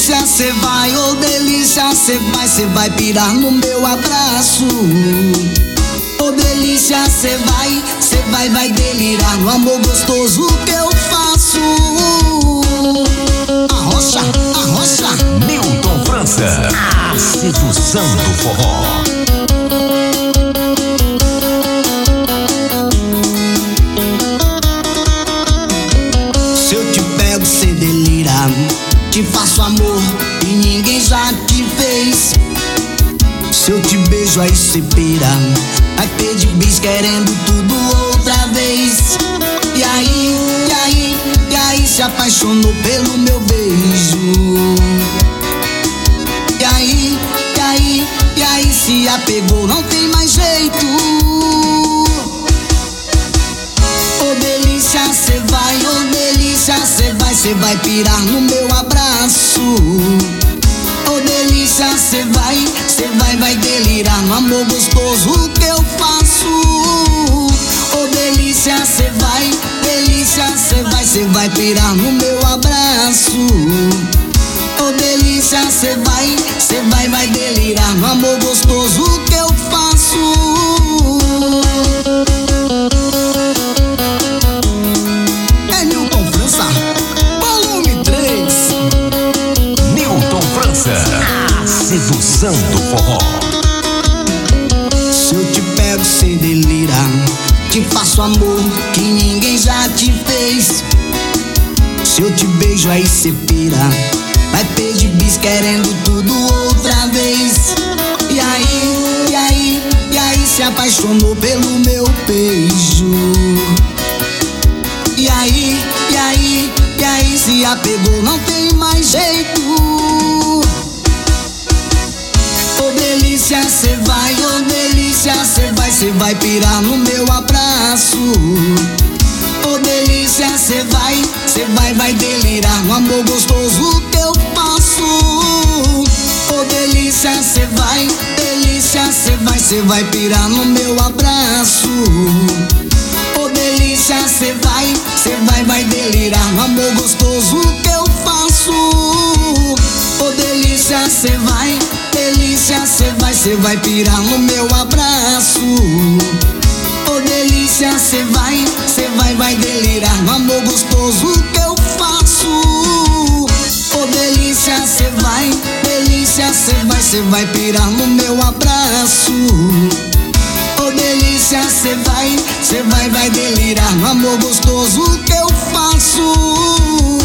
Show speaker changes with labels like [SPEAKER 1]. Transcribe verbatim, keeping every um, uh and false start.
[SPEAKER 1] delícia, cê vai, ô delícia, cê vai, cê vai pirar no meu abraço. Ô delícia, cê vai, cê vai, vai delirar no amor gostoso que eu faço. Arrocha, arrocha.
[SPEAKER 2] Newton França, a sedução do forró.
[SPEAKER 1] Se eu te pego, cê delira. Te faço amor e ninguém já te fez. Se eu te beijo, aí cê pira. Vai pedir bis querendo tudo outra vez. E aí, e aí, e aí se apaixonou pelo meu beijo. E aí, e aí, e aí se apegou, não tem mais jeito. Ô delícia, cê vai, ô delícia, cê vai, cê vai pirar no meu abraço. Ô delícia, cê vai, cê vai, vai delirar no amor gostoso que eu faço. Ô delícia, cê vai, delícia, cê vai, cê vai pirar no meu abraço. Ô delícia, cê vai, cê vai, vai delirar no amor gostoso que eu faço. É Newton França, volume três.
[SPEAKER 2] Newton França, a sedução do forró.
[SPEAKER 1] Se eu te pego, cê delira. Te faço amor que ninguém já te fez. Se eu te beijo, aí cê pira. Vai pedir bis querendo tudo outra vez. E aí, e aí, e aí se apaixonou pelo meu beijo. E aí, e aí, e aí se apegou, não tem mais jeito. Ô delícia, cê vai, ô delícia, cê vai, cê vai pirar no meu abraço. Ô delícia, cê vai, cê vai, vai delirar no amor gostoso que eu faço. Ô delícia, cê vai, delícia, cê vai, cê vai pirar no meu abraço. Ô delícia, cê vai, cê vai, vai delirar no amor gostoso que eu faço. Ô delícia, cê vai, delícia, cê vai, cê vai pirar no meu abraço. Ô delícia, cê vai, cê vai, vai delirar no amor gostoso que eu faço. Ô delícia, cê vai, delícia, cê vai, cê vai pirar no meu abraço. Ô delícia, cê vai, cê vai, vai delirar no amor gostoso que eu faço.